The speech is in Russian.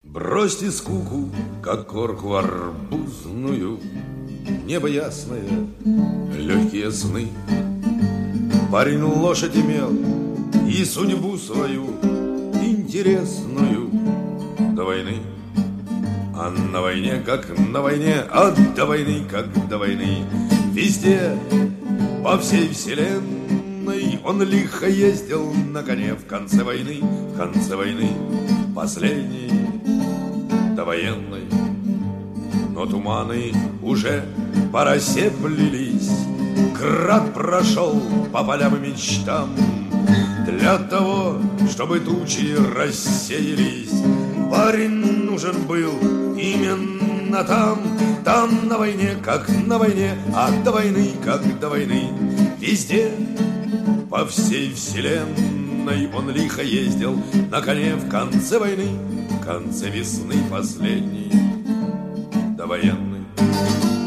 Бросьте скуку, как корку арбузную, небо ясное, легкие сны. Парень лошадь имел и судьбу свою интересную до войны. А на войне, как на войне, а до войны, как до войны, везде, по всей вселенной он лихо ездил на коне в конце войны, последней довоенной. Но туманы уже по росе плелись, град прошел по полям и мечтам. Для того, чтобы тучи рассеялись, парень нужен был именно там. Там на войне, как на войне, а до войны, как до войны, везде, по всей вселенной он лихо ездил на коне в конце войны, в конце весны последней довоенной.